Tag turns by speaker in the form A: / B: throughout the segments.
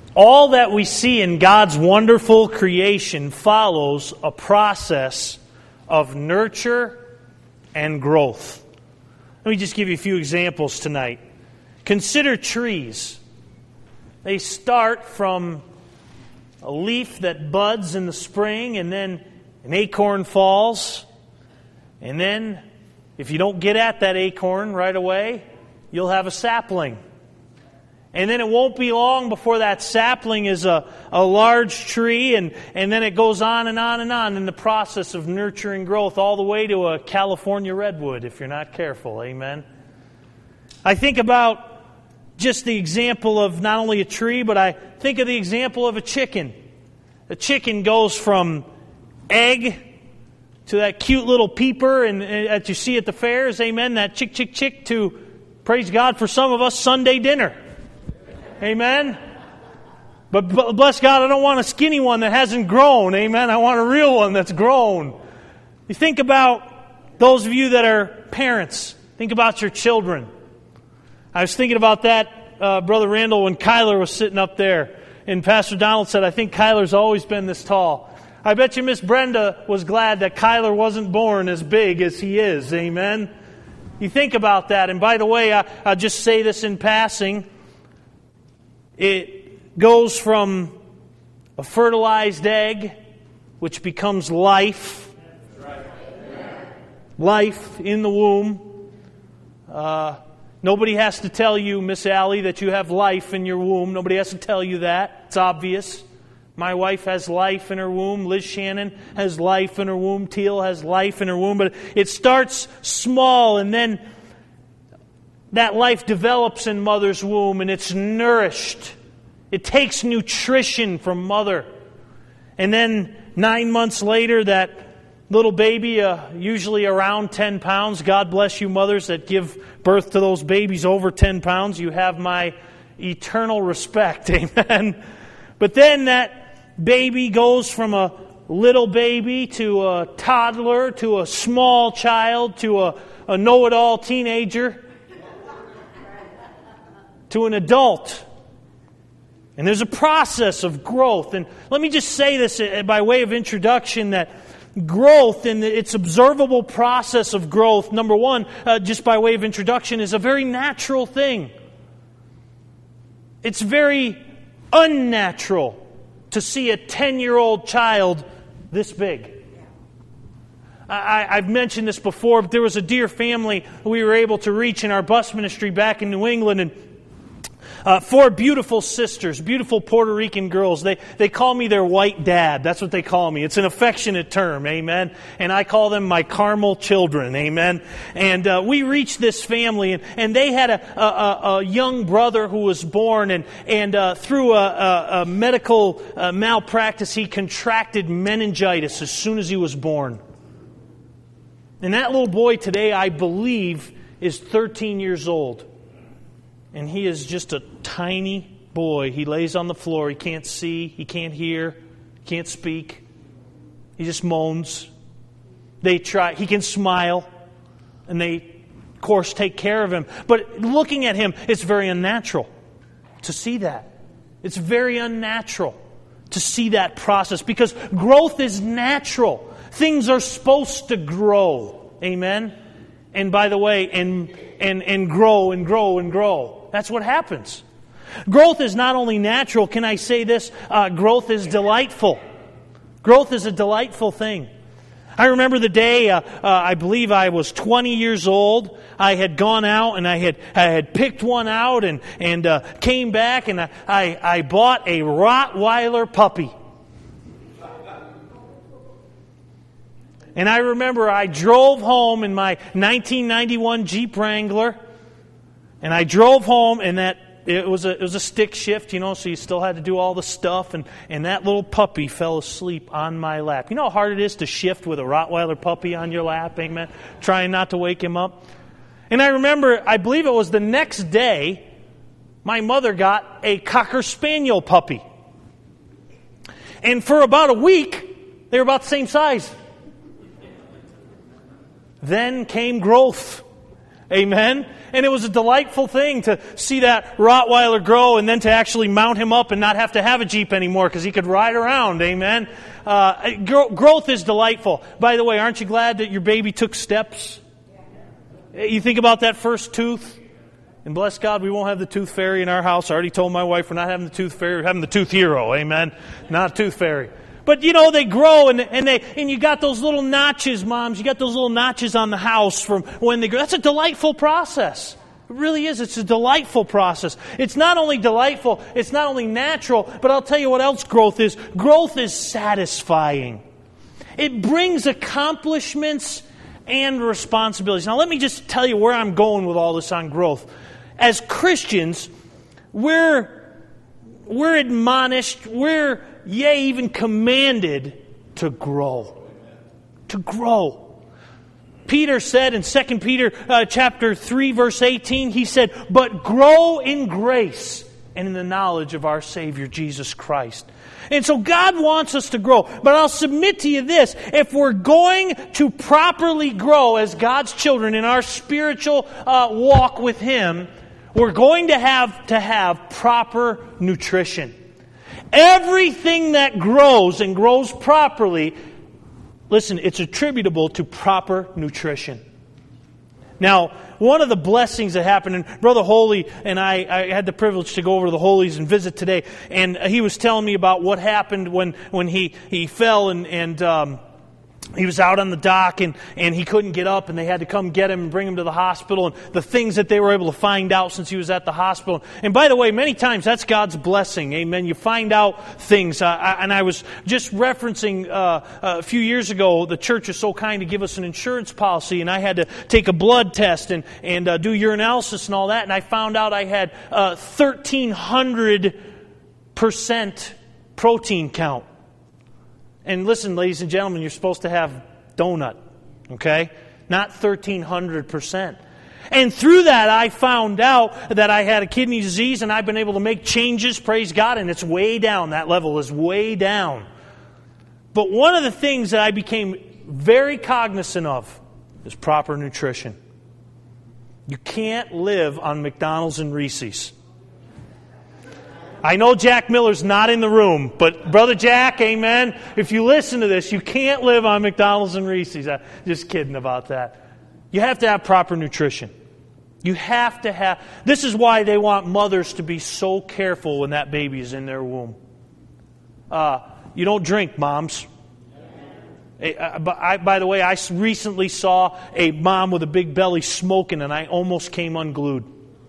A: All that we see in God's wonderful creation follows a process of nurture and growth. Let me just give you a few examples tonight. Consider trees. They start from a leaf that buds in the spring, and then an acorn falls. And then, if you don't get at that acorn right away, you'll have a sapling. And then it won't be long before that sapling is a large tree, and then it goes on and on and on in the process of nurturing growth, all the way to a California redwood, if you're not careful. Amen? I think about just the example of not only a tree, but I think of the example of a chicken. A chicken goes from egg to that cute little peeper and that you see at the fairs, amen, that chick, chick, chick, to, praise God for some of us, Sunday dinner. Amen? But bless God, I don't want a skinny one that hasn't grown, amen? I want a real one that's grown. You think about those of you that are parents. Think about your children. I was thinking about that, Brother Randall, when Kyler was sitting up there. And Pastor Donald said, I think Kyler's always been this tall. I bet you Miss Brenda was glad that Kyler wasn't born as big as he is. Amen? You think about that. And by the way, I'll just say this in passing. It goes from a fertilized egg, which becomes life. Life in the womb. Nobody has to tell you, Miss Allie, that you have life in your womb. Nobody has to tell you that. It's obvious. My wife has life in her womb. Liz Shannon has life in her womb. Teal has life in her womb. But it starts small, and then that life develops in mother's womb, and it's nourished. It takes nutrition from mother. And then 9 months later, that little baby, usually around 10 pounds. God bless you mothers that give birth to those babies over 10 pounds. You have my eternal respect. Amen. But then that baby goes from a little baby to a toddler to a small child to a know-it-all teenager to an adult. And there's a process of growth. And let me just say this by way of introduction, that growth and its observable process of growth, number one, just by way of introduction, is a very natural thing. It's very unnatural to see a 10-year-old child this big. I've mentioned this before, but there was a dear family we were able to reach in our bus ministry back in New England, and 4 beautiful sisters, beautiful Puerto Rican girls. They call me their white dad. That's what they call me. It's an affectionate term, amen. And I call them my caramel children, amen. And we reached this family, and they had a young brother who was born, and through a medical malpractice, he contracted meningitis as soon as he was born. And that little boy today, I believe, is 13 years old. And he is just a tiny boy. He lays on the floor. He can't see. He can't hear. He can't speak. He just moans. They try. He can smile. And they, of course, take care of him. But looking at him, it's very unnatural to see that. It's very unnatural to see that process. Because growth is natural. Things are supposed to grow. Amen? And by the way, and grow and grow and grow. That's what happens. Growth is not only natural, can I say this? Growth is delightful. Growth is a delightful thing. I remember the day, I believe I was 20 years old. I had gone out and I had picked one out and came back and I bought a Rottweiler puppy. And I remember I drove home in my 1991 Jeep Wrangler, and I drove home, and it was a stick shift, so you still had to do all the stuff, and that little puppy fell asleep on my lap. You know how hard it is to shift with a Rottweiler puppy on your lap, amen? Trying not to wake him up. And I remember, I believe it was the next day, my mother got a Cocker Spaniel puppy. And for about a week, they were about the same size. Then came growth. Amen? And it was a delightful thing to see that Rottweiler grow and then to actually mount him up and not have to have a Jeep anymore because he could ride around. Amen? Growth is delightful. By the way, aren't you glad that your baby took steps? You think about that first tooth. And bless God, we won't have the tooth fairy in our house. I already told my wife we're not having the tooth fairy. We're having the tooth hero. Amen? Not a tooth fairy. But, they grow, and you got those little notches, moms. You got those little notches on the house from when they grow. That's a delightful process. It really is. It's a delightful process. It's not only delightful, it's not only natural, but I'll tell you what else growth is. Growth is satisfying. It brings accomplishments and responsibilities. Now, let me just tell you where I'm going with all this on growth. As Christians, we're admonished, even commanded to grow. To grow. Peter said in 2 Peter chapter 3, verse 18, he said, "But grow in grace and in the knowledge of our Savior Jesus Christ." And so God wants us to grow. But I'll submit to you this, if we're going to properly grow as God's children in our spiritual walk with Him, we're going to have proper nutrition. Everything that grows and grows properly, listen, it's attributable to proper nutrition. Now, one of the blessings that happened, and Brother Holy and I had the privilege to go over to the Holies and visit today, and he was telling me about what happened when he fell and he was out on the dock and he couldn't get up and they had to come get him and bring him to the hospital and the things that they were able to find out since he was at the hospital. And by the way, many times that's God's blessing. Amen. You find out things. And I was just referencing a few years ago, the church was so kind to give us an insurance policy and I had to take a blood test and do urinalysis and all that. And I found out I had 1,300% protein count. And listen, ladies and gentlemen, you're supposed to have donut, okay? Not 1,300%. And through that, I found out that I had a kidney disease, and I've been able to make changes, praise God, and it's way down. That level is way down. But one of the things that I became very cognizant of is proper nutrition. You can't live on McDonald's and Reese's. I know Jack Miller's not in the room, but Brother Jack, amen, if you listen to this, you can't live on McDonald's and Reese's. I'm just kidding about that. You have to have proper nutrition. You have to have... This is why they want mothers to be so careful when that baby is in their womb. You don't drink, moms. By the way, I recently saw a mom with a big belly smoking, and I almost came unglued.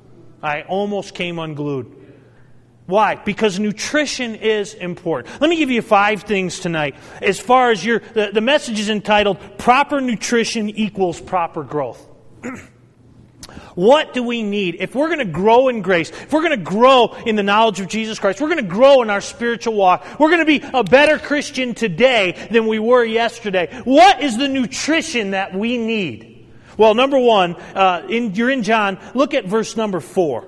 A: Why? Because nutrition is important. Let me give you 5 things tonight. As far as the message is entitled, Proper Nutrition Equals Proper Growth. What do we need? If we're going to grow in grace, if we're going to grow in the knowledge of Jesus Christ, we're going to grow in our spiritual walk, we're going to be a better Christian today than we were yesterday. What is the nutrition that we need? Well, number 1, you're in John, look at verse number 4.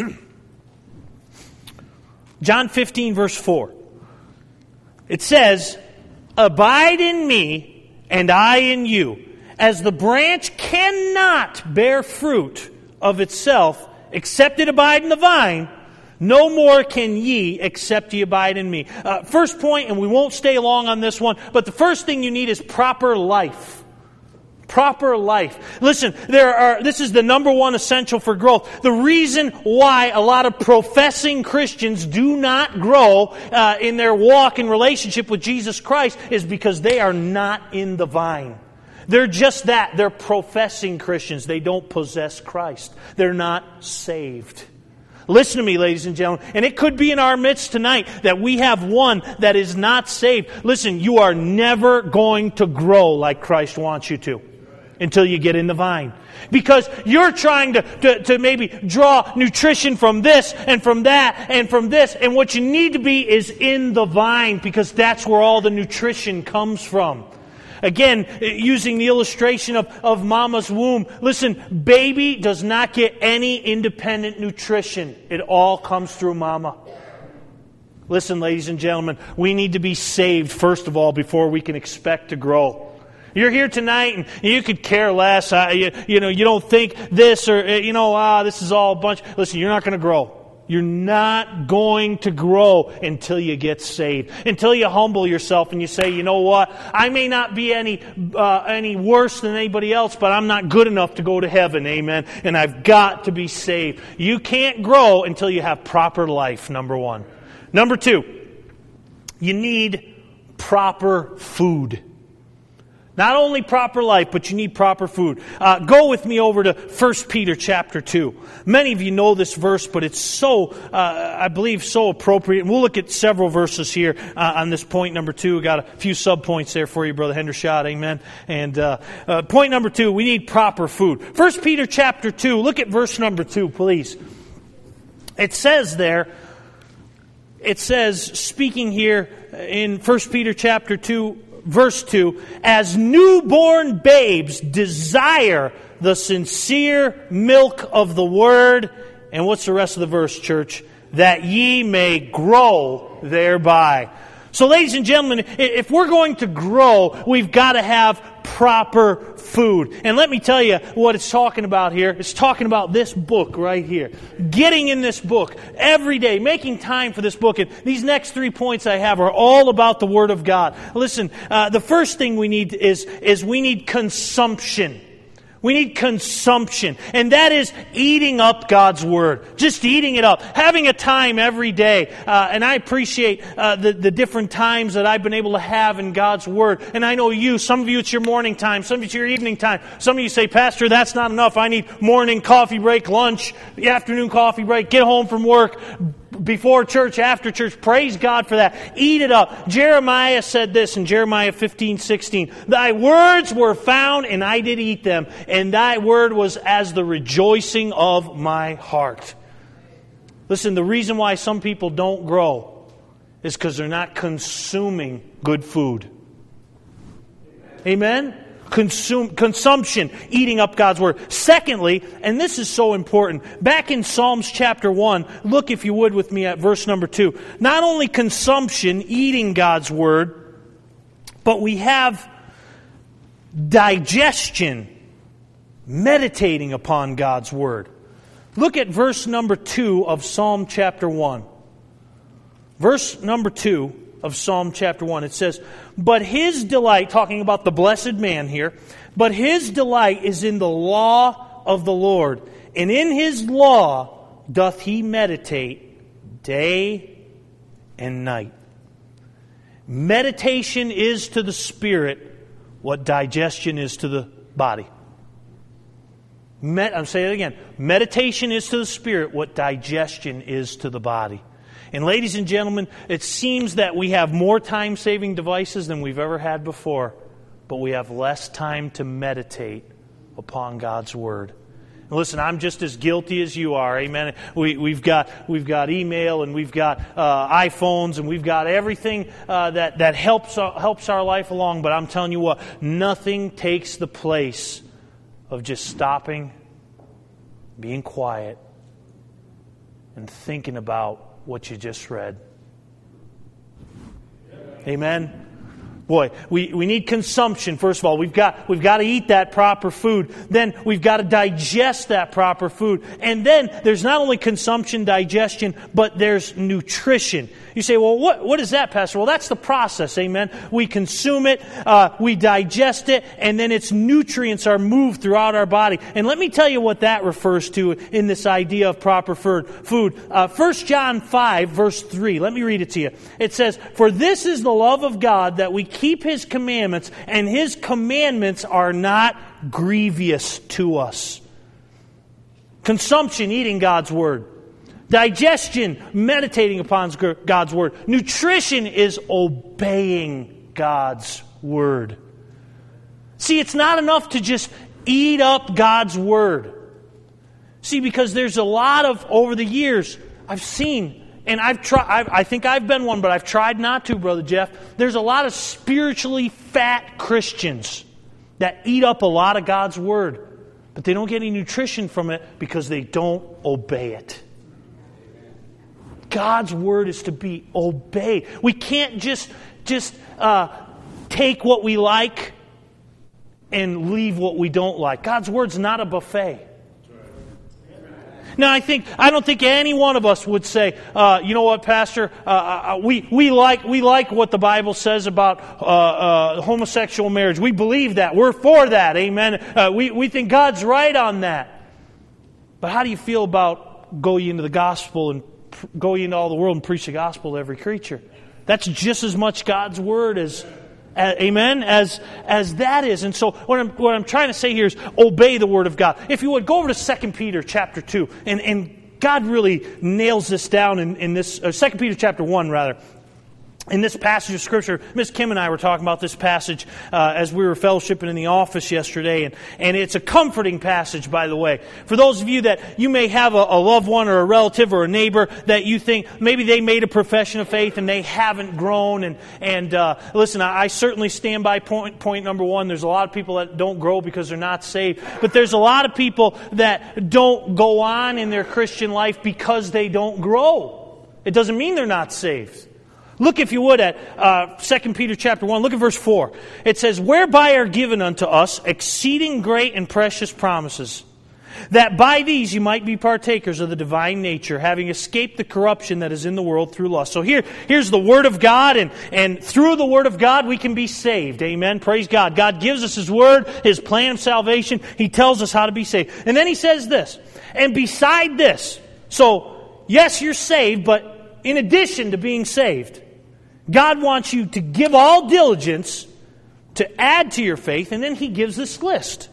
A: John 15, verse 4. It says, "Abide in me, and I in you. As the branch cannot bear fruit of itself, except it abide in the vine, no more can ye, except ye abide in me." First point, and we won't stay long on this one, but the first thing you need is proper life. Proper life. Listen, this is the number 1 essential for growth. The reason why a lot of professing Christians do not grow in their walk and relationship with Jesus Christ is because they are not in the vine. They're just that. They're professing Christians. They don't possess Christ. They're not saved. Listen to me, ladies and gentlemen. And it could be in our midst tonight that we have one that is not saved. Listen, you are never going to grow like Christ wants you to until you get in the vine. Because you're trying to maybe draw nutrition from this and from that and from this. And what you need to be is in the vine, because that's where all the nutrition comes from. Again, using the illustration of mama's womb. Listen, baby does not get any independent nutrition. It all comes through mama. Listen, ladies and gentlemen, we need to be saved, first of all, before we can expect to grow. You're here tonight and you could care less. You don't think this or, this is all a bunch. Listen, you're not going to grow. You're not going to grow until you get saved. Until you humble yourself and you say, you know what? I may not be any worse than anybody else, but I'm not good enough to go to heaven. Amen. And I've got to be saved. You can't grow until you have proper life, number one. Number two, you need proper food. Not only proper life, but you need proper food. Go with me over to 1 Peter chapter 2. Many of you know this verse, but it's so, I believe, so appropriate. And we'll look at several verses here on this point number 2. We've got a few sub-points there for you, Brother Hendershot. Amen. And point number 2, we need proper food. 1 Peter chapter 2, look at verse number 2, please. It says there, speaking here in 1 Peter chapter 2, Verse 2, as newborn babes desire the sincere milk of the Word. And what's the rest of the verse, church? That ye may grow thereby. So, ladies and gentlemen, if we're going to grow, we've got to have proper food. And let me tell you what it's talking about here. It's talking about this book right here. Getting in this book every day, making time for this book. And these next 3 points I have are all about the Word of God. Listen, the first thing we need is we need consumption. We need consumption. And that is eating up God's Word. Just eating it up. Having a time every day. And I appreciate the different times that I've been able to have in God's Word. And I know some of you it's your morning time. Some of it's your evening time. Some of you say, Pastor, that's not enough. I need morning coffee break, lunch, afternoon coffee break, get home from work, before church, after church. Praise God for that. Eat it up. Jeremiah said this in Jeremiah 15:16. Thy words were found, and I did eat them, and thy word was as the rejoicing of my heart. Listen, the reason why some people don't grow is because they're not consuming good food. Amen? Consumption, eating up God's Word. Secondly, and this is so important, back in Psalms chapter 1, look if you would with me at verse number 2. Not only consumption, eating God's Word, but we have digestion, meditating upon God's Word. Look at verse number 2 of Psalm chapter 1. Verse number 2 of Psalm chapter 1. It says, but his delight, talking about the blessed man here, but his delight is in the law of the Lord, and in his law doth he meditate day and night. Meditation is to the spirit what digestion is to the body. I'm saying it again. Meditation is to the spirit what digestion is to the body. And ladies and gentlemen, it seems that we have more time-saving devices than we've ever had before, but we have less time to meditate upon God's Word. And listen, I'm just as guilty as you are, amen. We've got email, and we've got iPhones, and we've got everything that helps our life along. But I'm telling you what, nothing takes the place of just stopping, being quiet, and thinking about what you just read. Amen? Boy, we need consumption, first of all. We've got to eat that proper food. Then we've got to digest that proper food. And then there's not only consumption, digestion, but there's nutrition. You say, well, what is that, Pastor? Well, that's the process, amen? We consume it, we digest it, and then its nutrients are moved throughout our body. And let me tell you what that refers to in this idea of proper food. 1 John 5, verse 3. Let me read it to you. It says, for this is the love of God, that we keep His commandments, and His commandments are not grievous to us. Consumption, eating God's Word. Digestion, meditating upon God's Word. Nutrition is obeying God's Word. See, it's not enough to just eat up God's Word. See, because there's a lot of, over the years, I've seen, and I've tried, I think I've been one, but I've tried not to, Brother Jeff. There's a lot of spiritually fat Christians that eat up a lot of God's Word, but they don't get any nutrition from it because they don't obey it. God's Word is to be obeyed. We can't just take what we like and leave what we don't like. God's Word's not a buffet. Now, I don't think any one of us would say, you know what, Pastor, we like what the Bible says about homosexual marriage. We believe that. We're for that. Amen. We think God's right on that. But how do you feel about going into the gospel and going into all the world and preach the gospel to every creature? That's just as much God's Word as amen, as that is. And so what I'm trying to say here is obey the Word of God. If you would, go over to 2 Peter chapter 2. And God really nails this down in this, 2 Peter chapter 1 rather. In this passage of Scripture, Miss Kim and I were talking about this passage as we were fellowshipping in the office yesterday, and it's a comforting passage, by the way. For those of you that you may have a loved one or a relative or a neighbor that you think maybe they made a profession of faith and they haven't grown, and listen, I certainly stand by point number one. There's a lot of people that don't grow because they're not saved, but there's a lot of people that don't go on in their Christian life because they don't grow. It doesn't mean they're not saved. Look, if you would, at 2 Peter chapter 1. Look at verse 4. It says, "Whereby are given unto us exceeding great and precious promises, that by these you might be partakers of the divine nature, having escaped the corruption that is in the world through lust." So here's the Word of God, and through the Word of God we can be saved. Amen. Praise God. God gives us His Word, His plan of salvation. He tells us how to be saved. And then He says this, "And beside this," so yes, you're saved, but in addition to being saved, God wants you to give all diligence to add to your faith, and then He gives this list.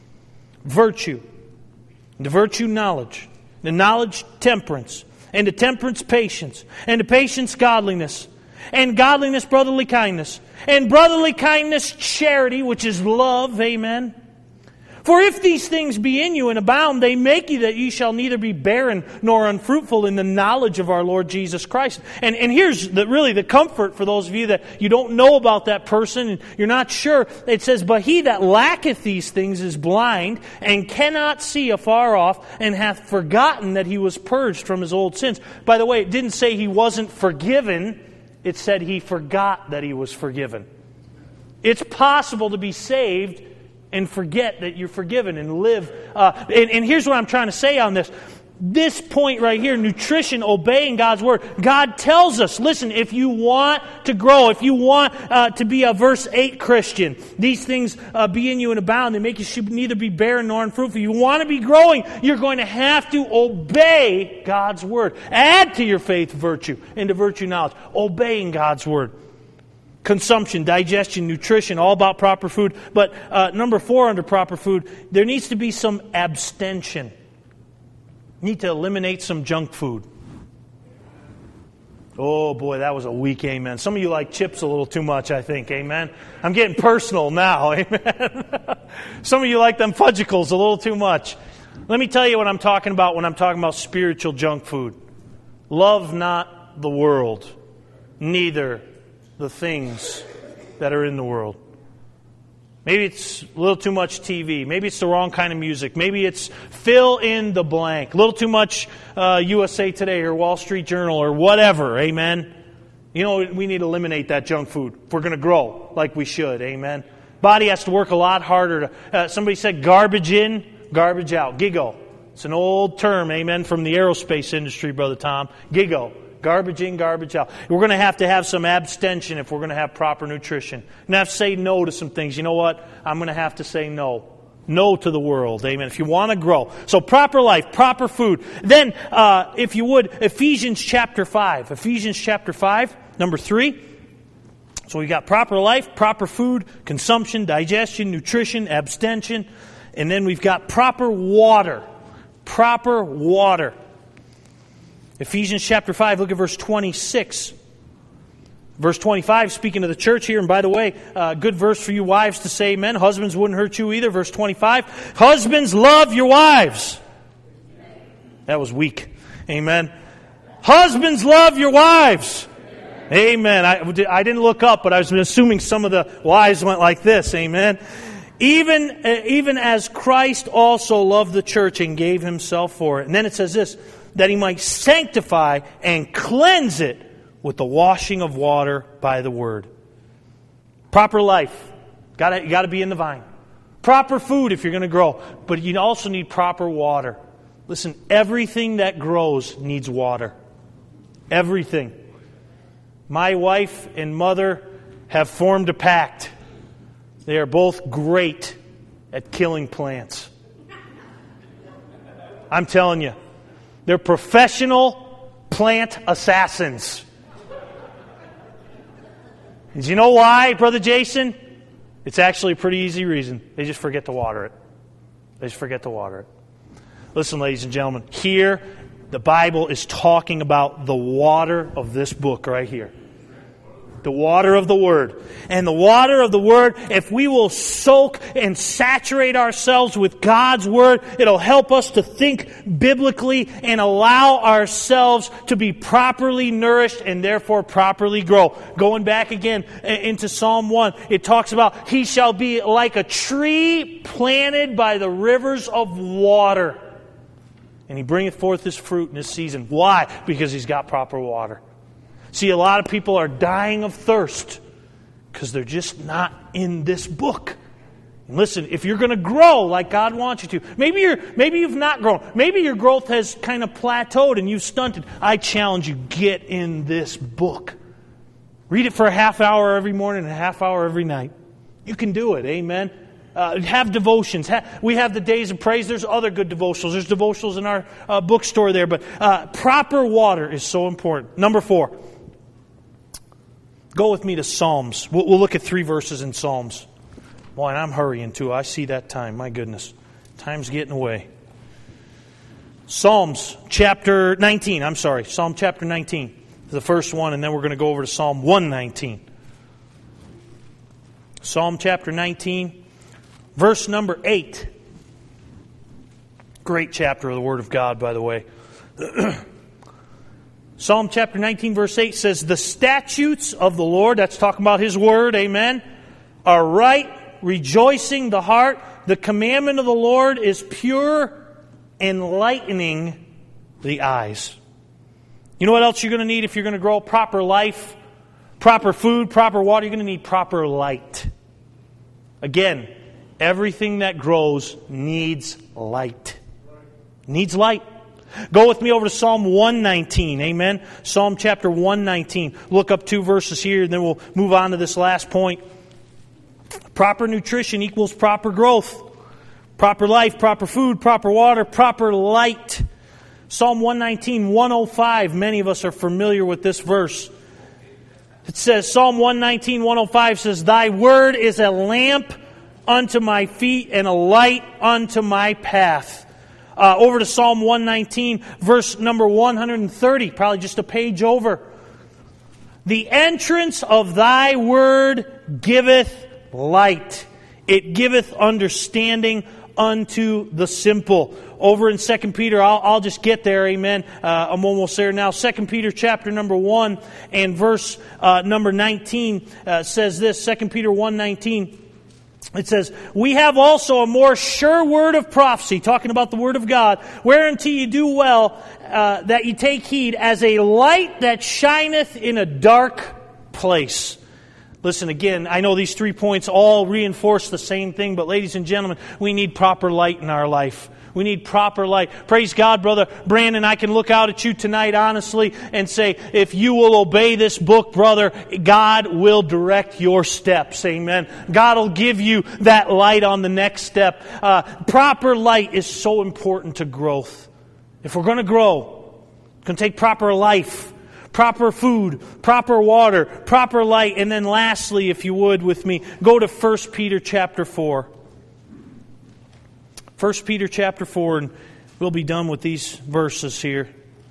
A: Virtue. And to virtue, knowledge. The knowledge, temperance. And to temperance, patience. And to patience, godliness. And godliness, brotherly kindness. And brotherly kindness, charity, which is love. Amen. For if these things be in you and abound, they make you that ye shall neither be barren nor unfruitful in the knowledge of our Lord Jesus Christ. And here's really the comfort for those of you that you don't know about that person and you're not sure. It says, "But he that lacketh these things is blind and cannot see afar off, and hath forgotten that he was purged from his old sins." By the way, it didn't say he wasn't forgiven. It said he forgot that he was forgiven. It's possible to be saved and forget that you're forgiven and live. And here's what I'm trying to say on this. This point right here, nutrition, obeying God's Word. God tells us, listen, if you want to grow, if you want to be a verse 8 Christian, these things be in you and abound. They make you should neither be barren nor unfruitful. You want to be growing, you're going to have to obey God's Word. Add to your faith virtue, and to virtue knowledge. Obeying God's Word. Consumption, digestion, nutrition, all about proper food. But number 4 under proper food, there needs to be some abstention. You need to eliminate some junk food. Oh boy, that was a weak amen. Some of you like chips a little too much, I think. Amen. I'm getting personal now. Amen. Some of you like them fudgicles a little too much. Let me tell you what I'm talking about when I'm talking about spiritual junk food. Love not the world, neither the things that are in the world. Maybe it's a little too much TV. Maybe it's the wrong kind of music. Maybe it's fill in the blank. A little too much USA Today or Wall Street Journal or whatever. Amen. You know, we need to eliminate that junk food if we're going to grow like we should. Amen. Body has to work a lot harder. Somebody said garbage in, garbage out. GIGO. It's an old term, amen, from the aerospace industry, Brother Tom. GIGO. Garbage in, garbage out. We're going to have some abstention if we're going to have proper nutrition. We're going to have to say no to some things. You know what? I'm going to have to say no. No to the world. Amen. If you want to grow. So proper life, proper food. Then, if you would, Ephesians chapter 5. Ephesians chapter 5, number 3. So we got proper life, proper food, consumption, digestion, nutrition, abstention. And then we've got proper water. Proper water. Ephesians chapter 5, look at verse 26. Verse 25, speaking to the church here, and by the way, good verse for you wives to say amen. Husbands wouldn't hurt you either. Verse 25, husbands, love your wives. That was weak. Amen. Husbands, love your wives. Amen. I didn't look up, but I was assuming some of the wives went like this. Amen. Even as Christ also loved the church and gave himself for it. And then it says this, that he might sanctify and cleanse it with the washing of water by the word. Proper life. You got to be in the vine. Proper food if you're going to grow. But you also need proper water. Listen, everything that grows needs water. Everything. My wife and mother have formed a pact. They are both great at killing plants. I'm telling you. They're professional plant assassins. And you know why, Brother Jason? It's actually a pretty easy reason. They just forget to water it. They just forget to water it. Listen, ladies and gentlemen, here the Bible is talking about the water of this book right here. The water of the Word. And the water of the Word, if we will soak and saturate ourselves with God's Word, it'll help us to think biblically and allow ourselves to be properly nourished and therefore properly grow. Going back again into Psalm 1, it talks about, He shall be like a tree planted by the rivers of water. And He bringeth forth His fruit in His season. Why? Because He's got proper water. See, a lot of people are dying of thirst because they're just not in this book. And listen, if you're going to grow like God wants you to, maybe you've not grown. Maybe your growth has kind of plateaued and you've stunted. I challenge you, get in this book. Read it for a half hour every morning and a half hour every night. You can do it, amen. Have devotions. We have the days of praise. There's other good devotionals. There's devotionals in our bookstore there. But proper water is so important. Number 4. Go with me to Psalms. We'll look at 3 verses in Psalms. Boy, and I'm hurrying too. I see that time. My goodness. Time's getting away. Psalms chapter 19. I'm sorry. Psalm chapter 19. The first one, and then we're going to go over to Psalm 119. Psalm chapter 19, verse number 8. Great chapter of the Word of God, by the way. Psalm chapter 19, verse 8 says, the statutes of the Lord, that's talking about His Word, amen, are right, rejoicing the heart. The commandment of the Lord is pure, enlightening the eyes. You know what else you're going to need if you're going to grow? Proper life, proper food, proper water. You're going to need proper light. Again, everything that grows needs light. Needs light. Go with me over to Psalm 119. Amen. Psalm chapter 119. Look up 2 verses here, and then we'll move on to this last point. Proper nutrition equals proper growth. Proper life, proper food, proper water, proper light. Psalm 119, 105. Many of us are familiar with this verse. It says, Psalm 119, 105 says, Thy word is a lamp unto my feet and a light unto my path. Over to Psalm 119, verse number 130, probably just a page over. The entrance of Thy word giveth light. It giveth understanding unto the simple. Over in 2 Peter, I'll just get there, amen. I'm almost there now. 2 Peter chapter number 1 and verse number 19 says this, 2 Peter 1:19. It says, we have also a more sure word of prophecy, talking about the word of God, whereunto you do well that you take heed, as a light that shineth in a dark place. Listen, again, I know these 3 points all reinforce the same thing, but ladies and gentlemen, we need proper light in our life. We need proper light. Praise God, Brother Brandon. I can look out at you tonight honestly and say, if you will obey this book, brother, God will direct your steps. Amen. God will give you that light on the next step. Proper light is so important to growth. If we're going to grow, it's going to take proper life, proper food, proper water, proper light. And then lastly, if you would with me, go to 1 Peter chapter 4. 1 Peter chapter 4, and we'll be done with these verses here.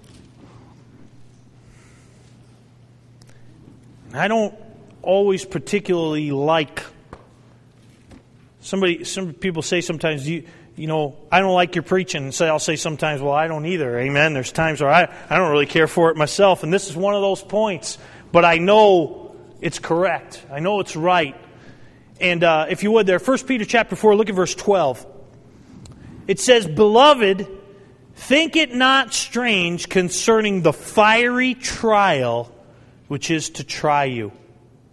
A: I don't always particularly like, some people say sometimes, you know, I don't like your preaching. And I'll say sometimes, well, I don't either. Amen. There's times where I don't really care for it myself. And this is one of those points. But I know it's correct. I know it's right. And if you would there, 1 Peter chapter 4, look at verse 12. It says, Beloved, think it not strange concerning the fiery trial which is to try you,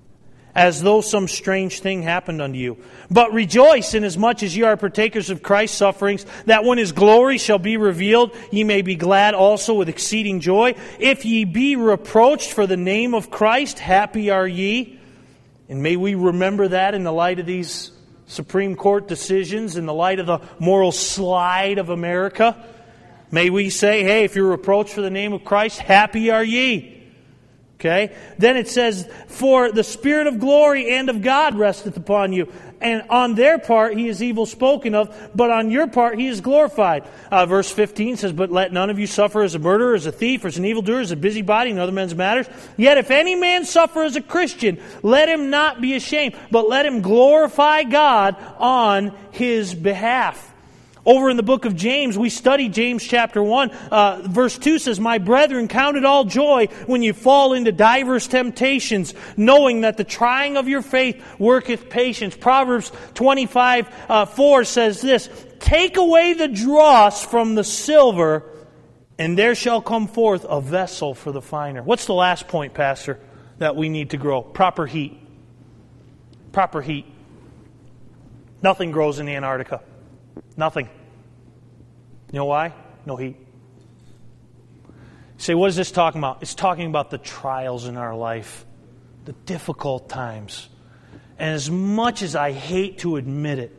A: as though some strange thing happened unto you. But rejoice inasmuch as ye are partakers of Christ's sufferings, that when His glory shall be revealed, ye may be glad also with exceeding joy. If ye be reproached for the name of Christ, happy are ye. And may we remember that in the light of these Supreme Court decisions, in the light of the moral slide of America. May we say, hey, if you're reproached for the name of Christ, happy are ye. Okay? Then it says, for the Spirit of glory and of God resteth upon you. And on their part He is evil spoken of, but on your part He is glorified. Verse 15 says, but let none of you suffer as a murderer, as a thief, as an evildoer, as a busybody in other men's matters. Yet if any man suffer as a Christian, let him not be ashamed, but let him glorify God on his behalf. Over in the book of James, we studied James chapter 1. Verse 2 says, my brethren, count it all joy when you fall into divers temptations, knowing that the trying of your faith worketh patience. Proverbs 25:4 says this, take away the dross from the silver, and there shall come forth a vessel for the finer. What's the last point, Pastor, that we need to grow? Proper heat. Proper heat. Nothing grows in the Antarctica. Nothing. You know why? No heat. You say, what is this talking about? It's talking about the trials in our life, the difficult times. And as much as I hate to admit it,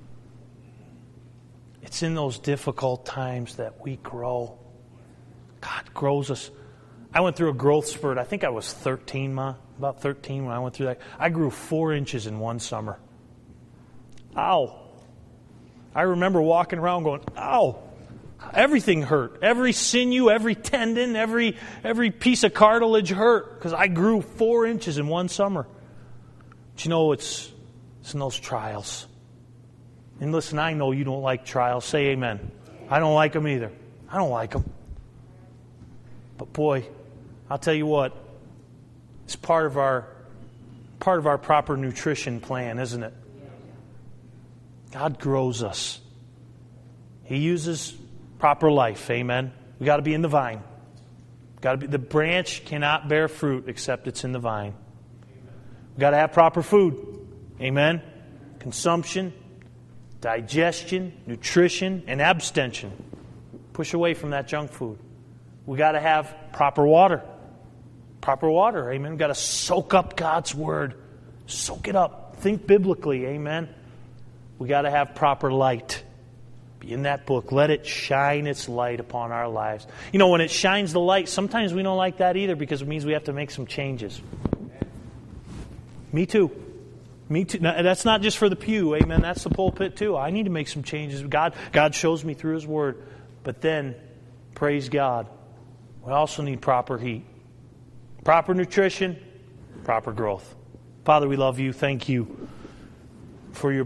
A: it's in those difficult times that we grow. God grows us. I went through a growth spurt. I think I was 13, about 13 when I went through that. I grew 4 inches in one summer. Ow. I remember walking around going, ow. Everything hurt. Every sinew, every tendon, every piece of cartilage hurt because I grew 4 inches in one summer. But you know, it's in those trials. And listen, I know you don't like trials. Say amen. I don't like them either. I don't like them. But boy, I'll tell you what, it's part of our proper nutrition plan, isn't it? God grows us. He uses proper life. Amen. We got to be in the vine. The branch cannot bear fruit except it's in the vine. We got to have proper food. Amen. Consumption, digestion, nutrition, and abstention. Push away from that junk food. We got to have proper water. Proper water. Amen. We got to soak up God's Word. Soak it up. Think biblically. Amen. We got to have proper light. Be in that book. Let it shine its light upon our lives. You know, when it shines the light, sometimes we don't like that either because it means we have to make some changes. Me too. Me too. Now, that's not just for the pew. Amen. That's the pulpit too. I need to make some changes. God shows me through His Word. But then, praise God, we also need proper heat. Proper nutrition, proper growth. Father, we love You. Thank You for Your